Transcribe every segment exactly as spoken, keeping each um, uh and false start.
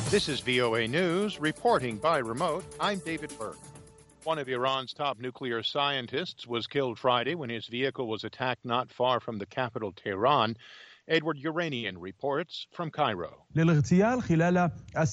This is V O A News, reporting by remote. I'm David Burke. One of Iran's top nuclear scientists was killed Friday when his vehicle was attacked not far from the capital, Tehran. Edward Uranian reports from Cairo. Iranian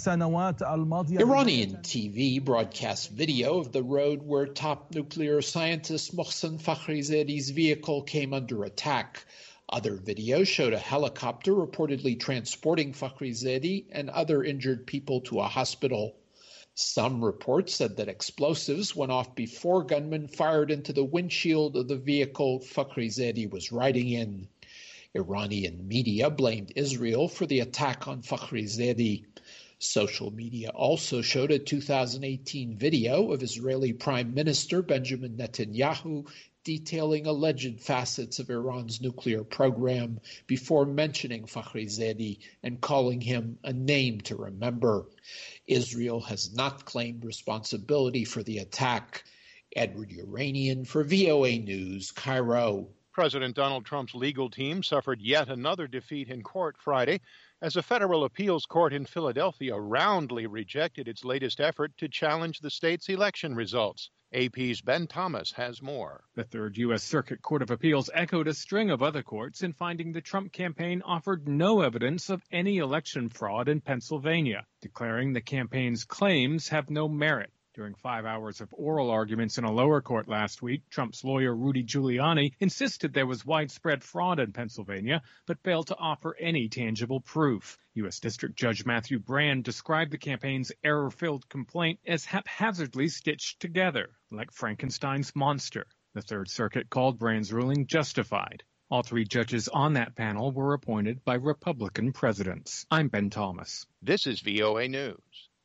T V broadcast video of the road where top nuclear scientist Mohsen Fakhrizadeh's vehicle came under attack. Other videos showed a helicopter reportedly transporting Fakhrizadeh and other injured people to a hospital. Some reports said that explosives went off before gunmen fired into the windshield of the vehicle Fakhrizadeh was riding in. Iranian media blamed Israel for the attack on Fakhrizadeh. Social media also showed a two thousand eighteen video of Israeli Prime Minister Benjamin Netanyahu detailing alleged facets of Iran's nuclear program before mentioning Fakhrizadeh and calling him a name to remember. Israel has not claimed responsibility for the attack. Edward Uranian for V O A News, Cairo. President Donald Trump's legal team suffered yet another defeat in court Friday as a federal appeals court in Philadelphia roundly rejected its latest effort to challenge the state's election results. A P's Ben Thomas has more. The Third U S Circuit Court of Appeals echoed a string of other courts in finding the Trump campaign offered no evidence of any election fraud in Pennsylvania, declaring the campaign's claims have no merit. During five hours of oral arguments in a lower court last week, Trump's lawyer Rudy Giuliani insisted there was widespread fraud in Pennsylvania, but failed to offer any tangible proof. U S District Judge Matthew Brand described the campaign's error-filled complaint as haphazardly stitched together, like Frankenstein's monster. The Third Circuit called Brand's ruling justified. All three judges on that panel were appointed by Republican presidents. I'm Ben Thomas. This is V O A News.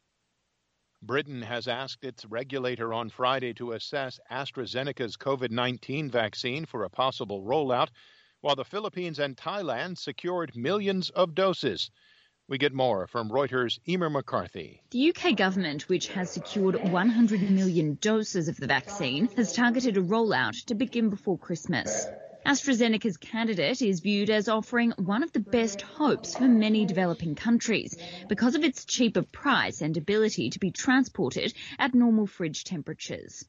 Britain has asked its regulator on Friday to assess AstraZeneca's COVID nineteen vaccine for a possible rollout, while the Philippines and Thailand secured millions of doses. We get more from Reuters' Emer McCarthy. The U K government, which has secured one hundred million doses of the vaccine, has targeted a rollout to begin before Christmas. AstraZeneca's candidate is viewed as offering one of the best hopes for many developing countries because of its cheaper price and ability to be transported at normal fridge temperatures.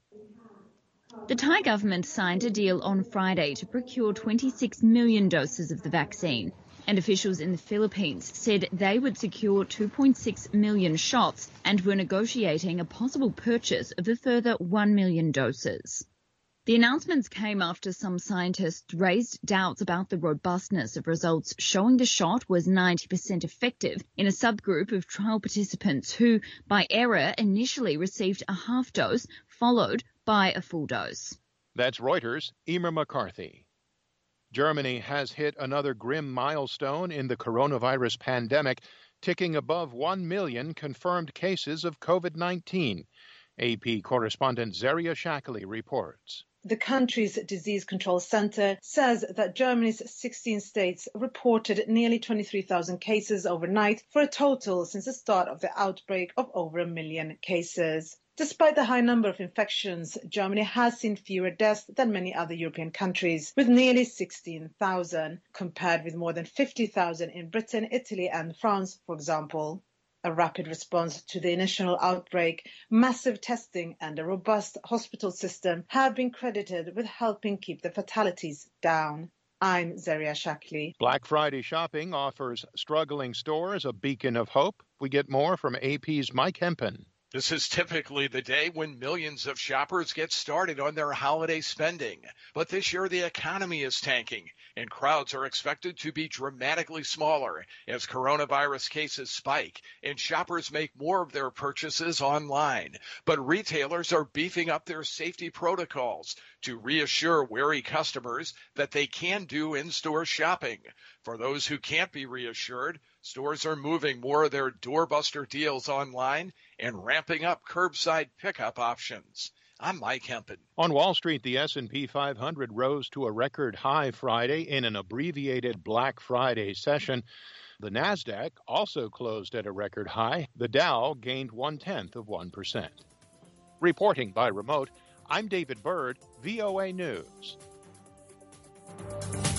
The Thai government signed a deal on Friday to procure twenty-six million doses of the vaccine, and officials in the Philippines said they would secure two point six million shots and were negotiating a possible purchase of a further one million doses. The announcements came after some scientists raised doubts about the robustness of results showing the shot was ninety percent effective in a subgroup of trial participants who, by error, initially received a half dose followed by a full dose. That's Reuters' Emer McCarthy. Germany has hit another grim milestone in the coronavirus pandemic, ticking above one million confirmed cases of COVID nineteen. A P correspondent Zaria Shakali reports. The country's disease control center says that Germany's sixteen states reported nearly twenty-three thousand cases overnight for a total since the start of the outbreak of over a million cases. Despite the high number of infections, Germany has seen fewer deaths than many other European countries, with nearly sixteen thousand, compared with more than fifty thousand in Britain, Italy and France, for example. A rapid response to the initial outbreak, massive testing and a robust hospital system have been credited with helping keep the fatalities down. I'm Zaria Shakli. Black Friday shopping offers struggling stores a beacon of hope. We get more from A P's Mike Hempen. This is typically the day when millions of shoppers get started on their holiday spending. But this year, the economy is tanking, and crowds are expected to be dramatically smaller as coronavirus cases spike and shoppers make more of their purchases online. But retailers are beefing up their safety protocols to reassure wary customers that they can do in-store shopping. For those who can't be reassured, stores are moving more of their doorbuster deals online and ramping up curbside pickup options. I'm Mike Hempen. On Wall Street, the S and P five hundred rose to a record high Friday in an abbreviated Black Friday session. The Nasdaq also closed at a record high. The Dow gained one-tenth of one percent. Reporting by remote, I'm David Byrd, V O A News.